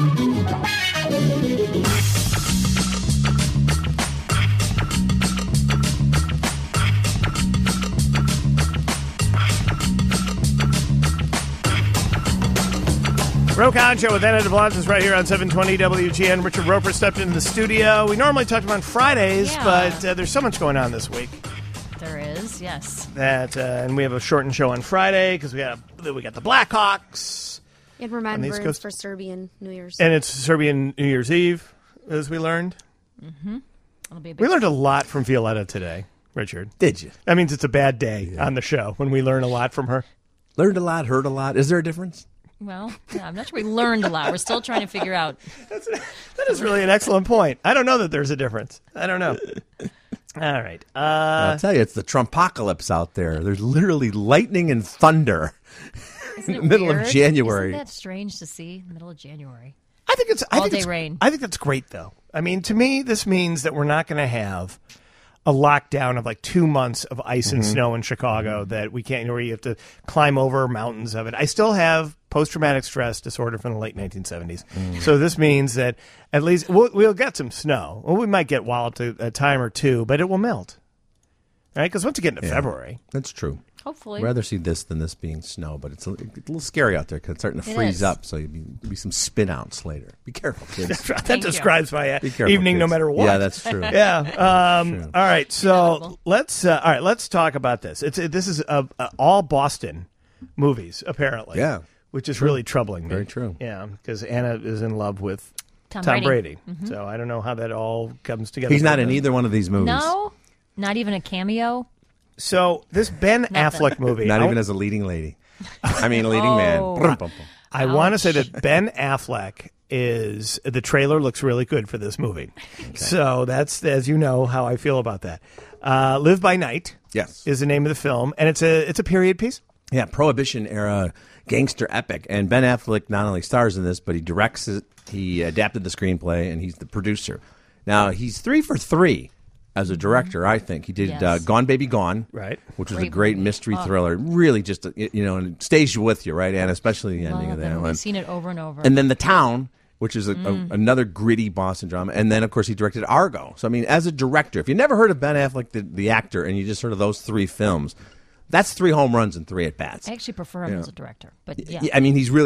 Rokan Show with Anna DeBlantis right here on 720 WGN. Richard Roper stepped into the studio. We normally talk to him on Fridays, but there's so much going on this week. There is, yes. And we have a shortened show on Friday because we got the Blackhawks. In remembrance for Serbian New Year's. And it's Serbian New Year's Eve, as we learned. Mm-hmm. We learned a lot from Violetta today, Richard. Did you? That means it's a bad day on the show when we learn a lot from her. Learned a lot, heard a lot. Is there a difference? Well, yeah, I'm not sure we learned a lot. We're still trying to figure out. That is really an excellent point. I don't know that there's a difference. I don't know. All right. I'll tell you, it's the Trumpocalypse out there. There's literally lightning and thunder in the middle of January. Isn't that strange to see in the middle of January? I think it's all-day rain. I think that's great, though. I mean, to me, this means that we're not going to have a lockdown of like 2 months of ice and snow in Chicago that we can't, where you have to climb over mountains of it. I still have post-traumatic stress disorder from the late 1970s. So this means that at least we'll get some snow. Well, we might get walloped a time or two, but it will melt. Right? Because once you get into February. That's true. Hopefully. I'd rather see this than this being snow, but it's a little scary out there because it's starting to freeze up, so there'll be some spin-outs later. Be careful, kids. That describes my evening, no matter what. Yeah, that's true. Yeah. True. All right, so let's talk about this. This is all Boston movies, apparently. Yeah. Which is really troubling me. Very true. Yeah, because Anna is in love with Tom Brady. So I don't know how that all comes together. He's not in either one of these movies. No? Not even a cameo? So this Ben Affleck movie. Not even as a leading lady. I mean, a leading man. I want to say that Ben Affleck the trailer looks really good for this movie. Okay. So that's, as you know, how I feel about that. Live by Night is the name of the film, and it's a period piece. Yeah, Prohibition era gangster epic. And Ben Affleck not only stars in this, but he directs it, he adapted the screenplay, and he's the producer. Now, he's 3 for 3 as a director, I think. He did Gone Baby Gone, right, which was a great mystery thriller. Really just, and it stays with you, right, Anna? Especially the ending of that one. I've seen it over and over. And then The Town, which is another gritty Boston drama. And then, of course, he directed Argo. So, I mean, as a director, if you never heard of Ben Affleck, the actor, and you just heard of those 3 films, that's 3 home runs and 3 at-bats. I actually prefer him as a director. But yeah. I mean, he's really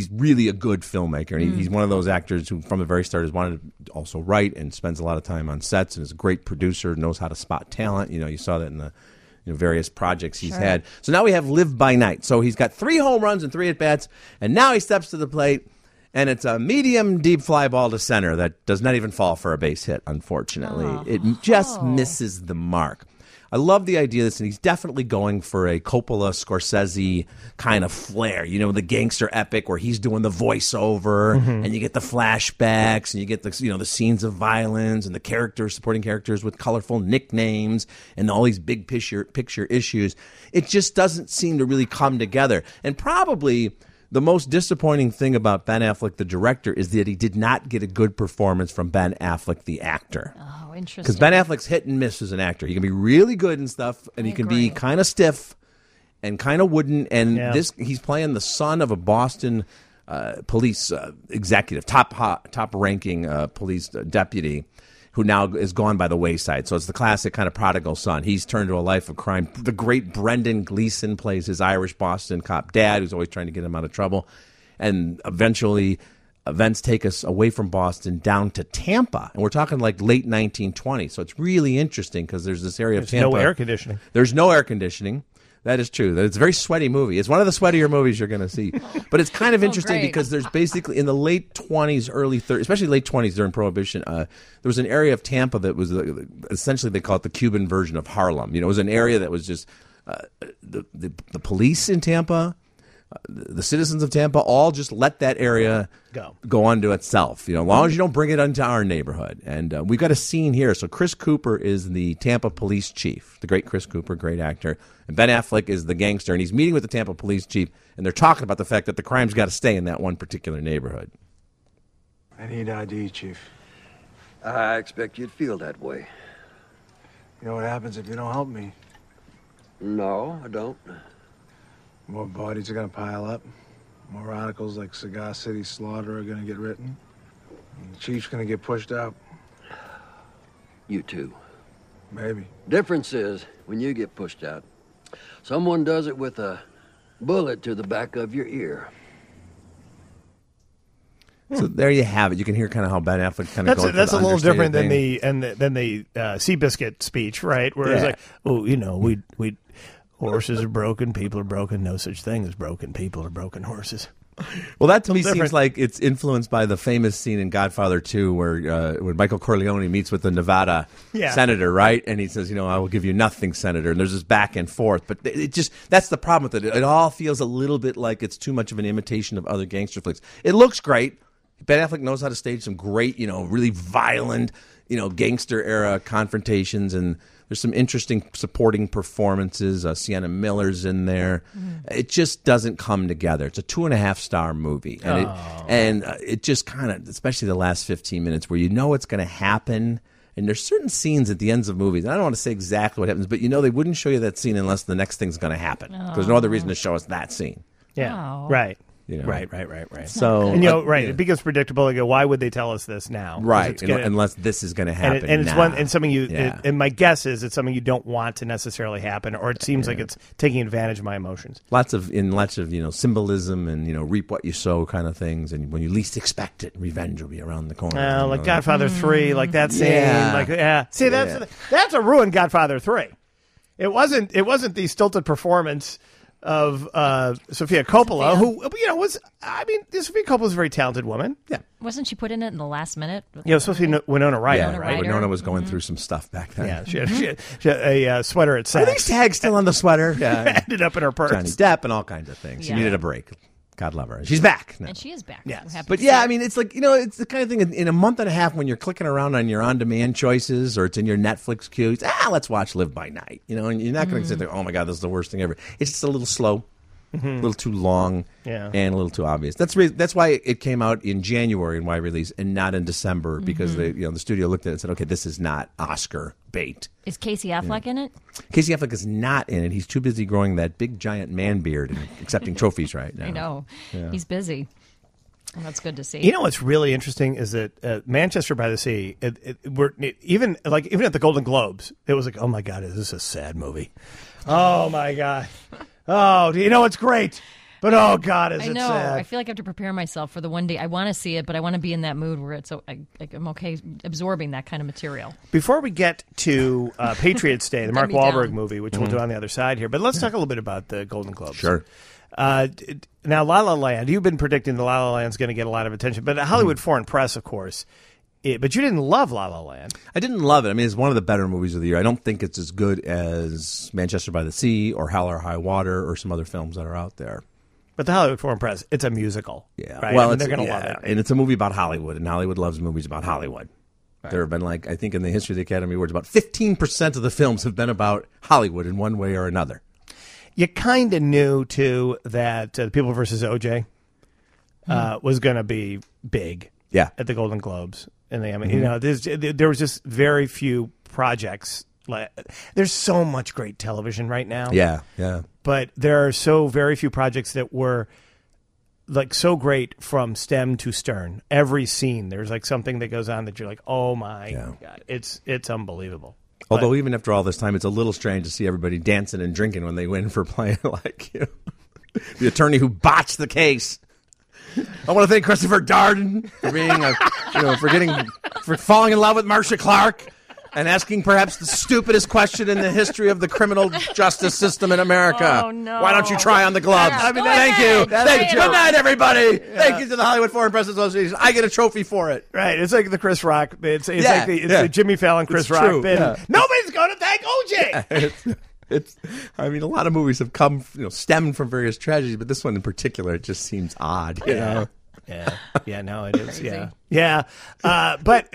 a good filmmaker. And he's one of those actors who, from the very start, has wanted to also write and spends a lot of time on sets and is a great producer, knows how to spot talent. You saw that in the various projects he's had. So now we have Live by Night. So he's got 3 home runs and 3 at-bats, and now he steps to the plate, and it's a medium deep fly ball to center that does not even fall for a base hit, unfortunately. It just misses the mark. I love the idea of this, and he's definitely going for a Coppola, Scorsese kind of flair. The gangster epic where he's doing the voiceover, and you get the flashbacks, and you get the scenes of violence, and the supporting characters with colorful nicknames, and all these big picture issues. It just doesn't seem to really come together. And probably the most disappointing thing about Ben Affleck, the director, is that he did not get a good performance from Ben Affleck, the actor. Oh, interesting. Because Ben Affleck's hit and miss as an actor. He can be really good and stuff, and he can be kind of stiff and kind of wooden. And he's playing the son of a Boston police executive, top-ranking police deputy, who now is gone by the wayside. So it's the classic kind of prodigal son. He's turned to a life of crime. The great Brendan Gleeson plays his Irish Boston cop dad, who's always trying to get him out of trouble. And eventually, events take us away from Boston down to Tampa. And we're talking like late 1920s. So it's really interesting because there's this area of Tampa. There's no air conditioning. There's no air conditioning. That is true. It's a very sweaty movie. It's one of the sweatier movies you're going to see. But it's kind of interesting because there's basically, in the late 20s, early 30s, especially late 20s during Prohibition, there was an area of Tampa that was essentially, they call it the Cuban version of Harlem. It was an area that was just the police in Tampa, the citizens of Tampa, all just let that area go unto itself. As long as you don't bring it into our neighborhood. And we've got a scene here. So Chris Cooper is the Tampa police chief, the great Chris Cooper, great actor. And Ben Affleck is the gangster, and he's meeting with the Tampa police chief, and they're talking about the fact that the crime's got to stay in that one particular neighborhood. I need ID, Chief. I expect you'd feel that way. You know what happens if you don't help me? No, I don't. More bodies are gonna pile up. More articles like Cigar City Slaughter are gonna get written. And the chief's gonna get pushed out. You too. Maybe. Difference is, when you get pushed out, someone does it with a bullet to the back of your ear. So there you have it. You can hear kind of how Ben Affleck kind of goes. That's a little different than thing. the Seabiscuit speech, right? Where it's like, oh, we horses are broken, people are broken, no such thing as broken people or broken horses. Well, that to me seems like it's influenced by the famous scene in Godfather 2 where when Michael Corleone meets with the Nevada senator, right? And he says, I will give you nothing, senator. And there's this back and forth. But that's the problem with it. It all feels a little bit like it's too much of an imitation of other gangster flicks. It looks great. Ben Affleck knows how to stage some great, really violent, gangster era confrontations, and there's some interesting supporting performances. Sienna Miller's in there. It just doesn't come together. It's a 2.5-star movie, and it just kind of, especially the last 15 minutes, where it's going to happen. And there's certain scenes at the ends of movies, and I don't want to say exactly what happens, but they wouldn't show you that scene unless the next thing's going to happen. There's no other reason to show us that scene. Yeah, right. Right. So, and it becomes predictable. They go, why would they tell us this now? Right, unless this is going to happen. And it's one, and something and my guess is it's something you don't want to necessarily happen, or it seems like it's taking advantage of my emotions. Lots of symbolism and reap what you sow kind of things, and when you least expect it, revenge will be around the corner. Like Godfather 3, like that scene. See, that's a ruined Godfather 3. It wasn't the stilted performance of Sofia Coppola, who Sofia Coppola's a very talented woman. Yeah, wasn't she put in it in the last minute? Yeah, it was supposed to be Winona Ryder, right? Winona was going through some stuff back then. Yeah, she had a sweater at Saks. Are these tags still on the sweater? Yeah, ended up in her purse. Johnny Depp and all kinds of things. She needed a break. God love her. She's back now. And she is back. Yeah. But it's like, it's the kind of thing in a month and a half when you're clicking around on your on-demand choices or it's in your Netflix queue, let's watch Live by Night. And you're not going to sit there, oh my God, this is the worst thing ever. It's just a little slow, a little too long, and a little too obvious. That's why it came out in January in wide release and not in December because the studio looked at it and said, okay, this is not Oscar bait. Is Casey Affleck in it? Casey Affleck is not in it. He's too busy growing that big giant man beard and accepting trophies right now. I know. Yeah. He's busy. Well, that's good to see. You know what's really interesting is that Manchester by the Sea, even at the Golden Globes, it was like, oh my God, is this a sad movie? Oh my God. Oh, do you know it's great? But oh God, is it sad? I know. I feel like I have to prepare myself for the one day. I want to see it, but I want to be in that mood where I'm okay absorbing that kind of material. Before we get to Patriots Day, the Mark Wahlberg movie, which we'll do on the other side here, but let's talk a little bit about the Golden Globes. Sure. Now, La La Land, you've been predicting that La La Land's going to get a lot of attention, but Hollywood Foreign Press, of course. But you didn't love La La Land. I didn't love it. I mean, it's one of the better movies of the year. I don't think it's as good as Manchester by the Sea or Hell or High Water or some other films that are out there. But the Hollywood Foreign Press, it's a musical. Yeah. Right? Well, they're going to love it. And it's a movie about Hollywood, and Hollywood loves movies about Hollywood. Right. There have been, I think in the history of the Academy Awards, about 15% of the films have been about Hollywood in one way or another. You kind of knew, too, that The People vs. O.J. Was going to be big at the Golden Globes. And there was just very few projects. There's so much great television right now. Yeah. But there are so very few projects that were so great from stem to stern. Every scene, there's something that goes on that you're like, oh my God, it's unbelievable. Although even after all this time, it's a little strange to see everybody dancing and drinking when they win for playing the attorney who botched the case. I want to thank Christopher Darden for being for falling in love with Marcia Clark and asking perhaps the stupidest question in the history of the criminal justice system in America. Oh, no. Why don't you try on the gloves? Thank you. Good night, everybody. Yeah. Thank you to the Hollywood Foreign Press Association. I get a trophy for it. Right. It's like the Chris Rock. It's like the Jimmy Fallon, Chris Rock bit. Yeah. Nobody's going to thank OJ. A lot of movies have come, stemmed from various tragedies, but this one in particular, it just seems odd. You know? Yeah. No, it is. Yeah. But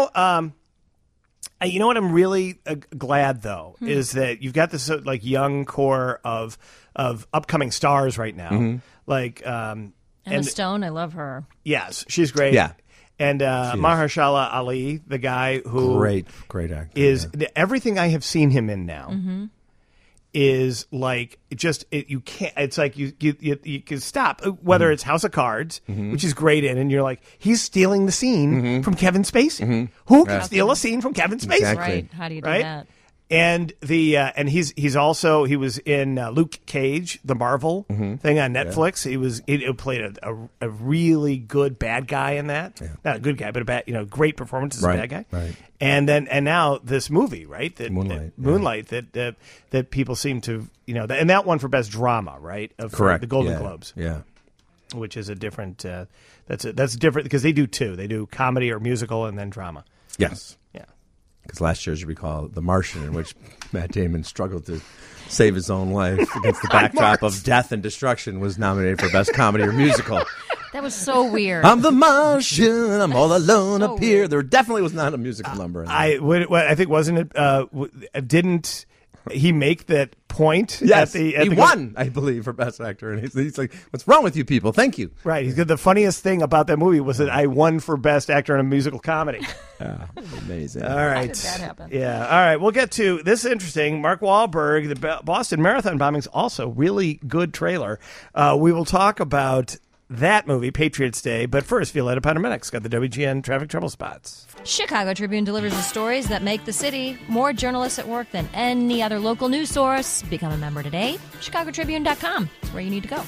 you know what I'm really glad though is that you've got this young core of upcoming stars right now, Emma Stone. I love her. Yes, she's great. Yeah. And Mahershala Ali, the guy who great actor, is everything I have seen him in now. is like you can't. It's like you can stop. Whether it's House of Cards, which is great and you're like, he's stealing the scene from Kevin Spacey. Who can steal a scene from Kevin Spacey? Exactly. Right? How do you do that? And he's also he was in Luke Cage, the Marvel thing on Netflix. He played a really good bad guy in that. Yeah. Not a good guy, but a bad, great performance as a bad guy. Right. And now this movie, right? Moonlight. That people seem to and that one for best drama, right? Correct. The Golden Globes. Yeah. Which is a different. That's different because they do two. They do comedy or musical and then drama. Yes. Yeah. Because last year, as you recall, The Martian, in which Matt Damon struggled to save his own life against the backdrop of death and destruction, was nominated for Best Comedy or Musical. That was so weird. I'm the Martian. I'm all alone So up here. weird. There definitely was not a musical number in that. I think wasn't it? Didn't he make that point? Yes, he he won, I believe, for Best Actor. And he's like, what's wrong with you people? Thank you. Right. He said the funniest thing about that movie was that I won for Best Actor in a Musical Comedy. Amazing. All right. How did that happen? Yeah. All right. We'll get to this. Is interesting. Mark Wahlberg, the Boston Marathon bombings, also really good trailer. We will talk about that movie, Patriots Day. But first, Violetta Patamedic's got the WGN traffic trouble spots. Chicago Tribune delivers the stories that make the city more journalists at work than any other local news source. Become a member today. ChicagoTribune.com is where you need to go.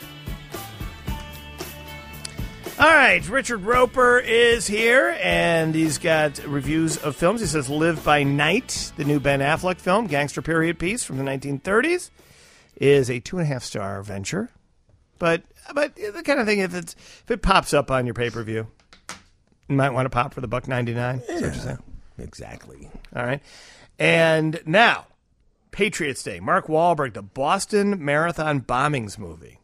All right, Richard Roper is here, and he's got reviews of films. He says Live by Night, the new Ben Affleck film, gangster period piece from the 1930s, is a 2.5-star venture. But the kind of thing, if it pops up on your pay-per-view, you might want to pop for the $1.99. Yeah, Is that what you're saying? Exactly. All right. And now, Patriots Day. Mark Wahlberg, the Boston Marathon bombings movie.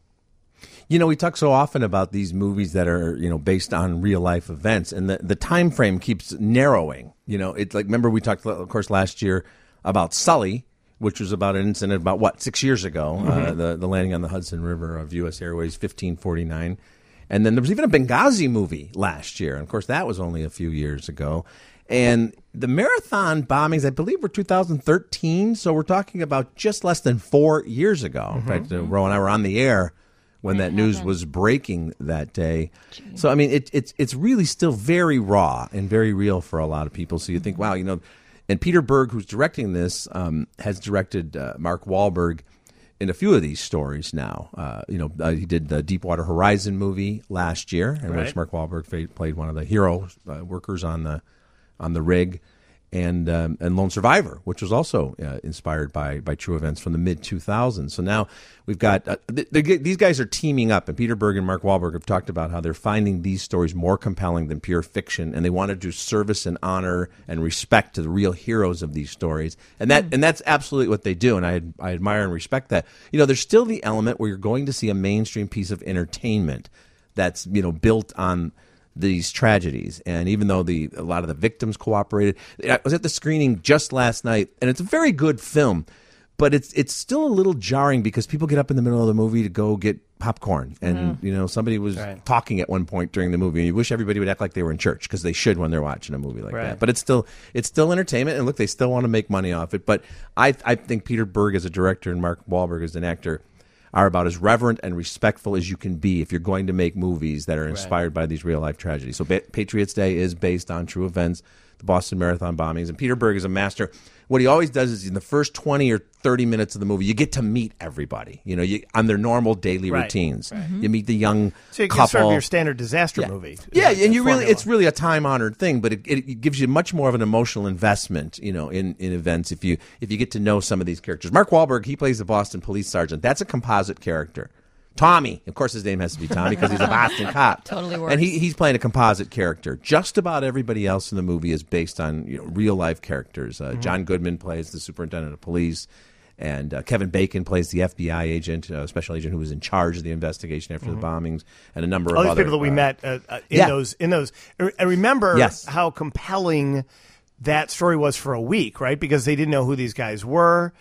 We talk so often about these movies that are, based on real life events, and the time frame keeps narrowing. It's like, remember we talked, of course, last year about Sully, which was about an incident about 6 years ago, the landing on the Hudson River of U.S. Airways 1549. And then there was even a Benghazi movie last year. And, of course, that was only a few years ago. And the marathon bombings, I believe, were 2013. So we're talking about just less than 4 years ago. In fact, Ro and I were on the air when that news was breaking that day. Jeez. So, I mean, it's really still very raw and very real for a lot of people. So you think, wow, and Peter Berg, who's directing this, has directed Mark Wahlberg in a few of these stories now. He did the Deepwater Horizon movie last year, in which Mark Wahlberg played one of the hero workers on the rig, and Lone Survivor, which was also inspired by true events from the mid-2000s. So now we've got these guys are teaming up, and Peter Berg and Mark Wahlberg have talked about how they're finding these stories more compelling than pure fiction, and they want to do service and honor and respect to the real heroes of these stories, and that's absolutely what they do, and I admire and respect that. There's still the element where you're going to see a mainstream piece of entertainment that's built on these tragedies, and even though a lot of the victims cooperated, I was at the screening just last night, and it's a very good film, but it's still a little jarring because people get up in the middle of the movie to go get popcorn, and somebody was talking at one point during the movie, and you wish everybody would act like they were in church, because they should when they're watching a movie like that. But it's still entertainment, and look, they still want to make money off it. But I think Peter Berg as a director and Mark Wahlberg as an actor are about as reverent and respectful as you can be if you're going to make movies that are inspired by these real-life tragedies. So Patriots Day is based on true events, the Boston Marathon bombings, and Peter Berg is a master. What he always does is in the first 20 or 30 minutes of the movie, you get to meet everybody, on their normal daily routines. Right. You meet the young so you couple. Sort of your standard disaster movie. Yeah, and it's really a time-honored thing, but it gives you much more of an emotional investment, in events if you get to know some of these characters. Mark Wahlberg, he plays the Boston police sergeant. That's a composite character. Tommy, of course his name has to be Tommy because he's a Boston cop. Totally works. And he's playing a composite character. Just about everybody else in the movie is based on real life characters. John Goodman plays the superintendent of police, and Kevin Bacon plays the FBI agent, special agent who was in charge of the investigation after the bombings, and a number of all these other people that we met in those. I remember how compelling that story was for a week, right? Because they didn't know who these guys were.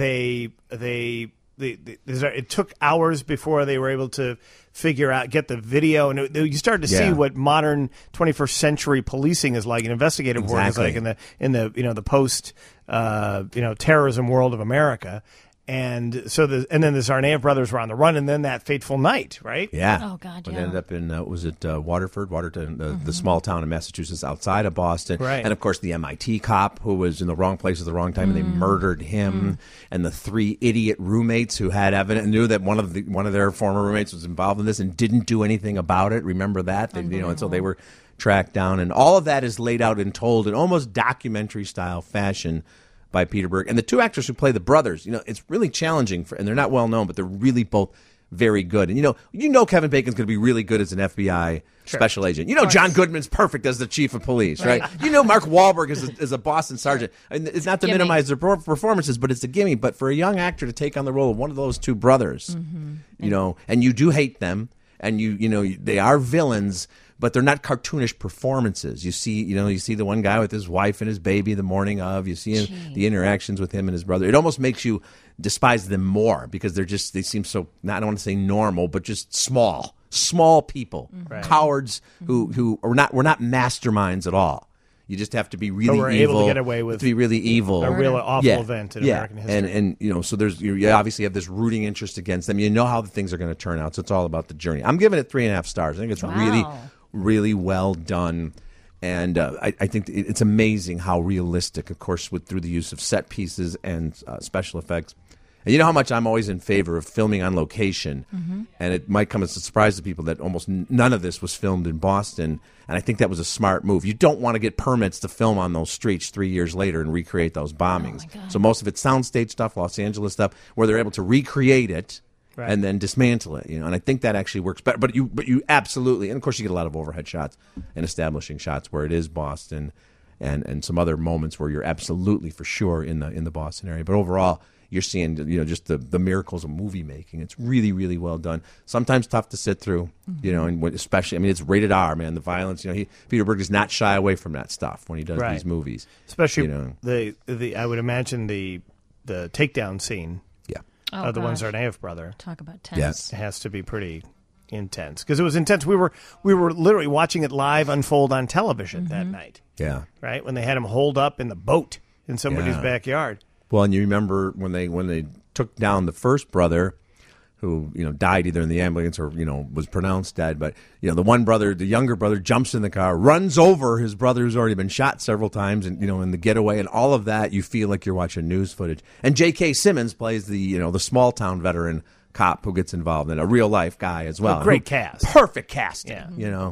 It took hours before they were able to get the video, and you started to see what modern 21st century policing is like, and investigative work is like in the post terrorism world of America. And so then the Tsarnaev brothers were on the run, and then that fateful night, right? Yeah. Oh, God, But yeah. it ended up in, Waterton, the small town in Massachusetts outside of Boston. Right. And, of course, the MIT cop who was in the wrong place at the wrong time, and they murdered him. And the 3 idiot roommates who had evidence, knew that one of their former roommates was involved in this and didn't do anything about it. Remember that? And so they were tracked down. And all of that is laid out and told in almost documentary-style fashion by Peter Berg. And the 2 actors who play the brothers, it's really challenging, and they're not well known, but they're really both very good. And Kevin Bacon's going to be really good as an FBI special agent. John Goodman's perfect as the chief of police, right? Mark Wahlberg is a Boston sergeant. And it's not to minimize their performances, but it's a gimme. But for a young actor to take on the role of one of those 2 brothers, and you do hate them, and they are villains, but they're not cartoonish performances. You see the one guy with his wife and his baby the morning of. You see the interactions with him and his brother. It almost makes you despise them more because they seem so, I don't want to say normal, but just small people, cowards who are not masterminds at all. You just have to be really evil. Able to get away with to be really evil. A real awful event in American history. And so you obviously have this rooting interest against them. You know how the things are going to turn out. So it's all about the journey. I'm giving it 3.5 stars. I think it's really well done, and I think it's amazing how realistic, of course, through the use of set pieces and special effects. And you know how much I'm always in favor of filming on location, and it might come as a surprise to people that almost none of this was filmed in Boston, and I think that was a smart move. You don't want to get permits to film on those streets 3 years later and recreate those bombings. So most of it's soundstage stuff, Los Angeles stuff, where they're able to recreate it. Right. And then dismantle it, and I think that actually works better. But you absolutely, and of course you get a lot of overhead shots and establishing shots where it is Boston, and some other moments where you're absolutely for sure in the Boston area. But overall, you're seeing just the miracles of movie making. It's really, really well done. Sometimes tough to sit through, and especially it's rated R, man. The violence, Peter Berg does not shy away from that stuff when he does these movies. Especially the I would imagine the takedown scene. Oh, the one Tsarnaev brother. Talk about tense. Yes. It has to be pretty intense because it was intense. We were literally watching it live unfold on television that night. Yeah. Right when they had him holed up in the boat in somebody's backyard. Well, and you remember when they took down the first brother, who died either in the ambulance or was pronounced dead. But the one brother, the younger brother, jumps in the car, runs over his brother who's already been shot several times, and in the getaway and all of that, you feel like you're watching news footage. And J.K. Simmons plays the small town veteran cop who gets involved, and a real life guy as well. Great cast, perfect casting. Yeah.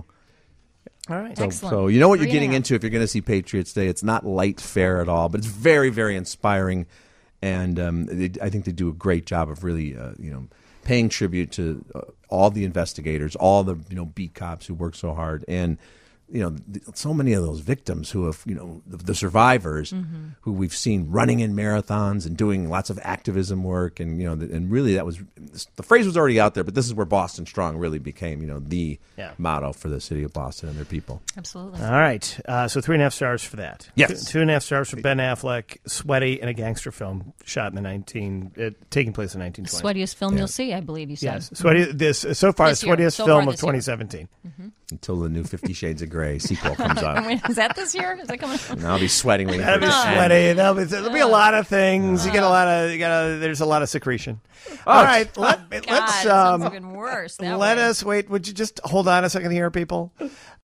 All right. Excellent. So you know what you're getting into if you're going to see Patriots Day. It's not light fare at all, but it's very, very inspiring, and I think they do a great job of really paying tribute to all the investigators, all the beat cops who work so hard, and so many of those victims who have the survivors who we've seen running in marathons and doing lots of activism work, and and really that was the phrase was already out there, but this is where Boston Strong really became the motto for the city of Boston and their people. Absolutely. All right, so 3.5 stars for that. Yes. 2.5 stars for Ben Affleck, sweaty in a gangster film shot in taking place in 1920. Sweatiest film you'll see, I believe you said. Yes, sweatiest film of 2017. Until the new 50 Shades of Grey sequel comes out. Is that this year? Is that coming out? And I'll be sweating. That'll be sweaty. There'll be a lot of things. You get a lot of. There's a lot of secretion. All right, let's. Sounds even worse. Let us wait. Would you just hold on a second here, people?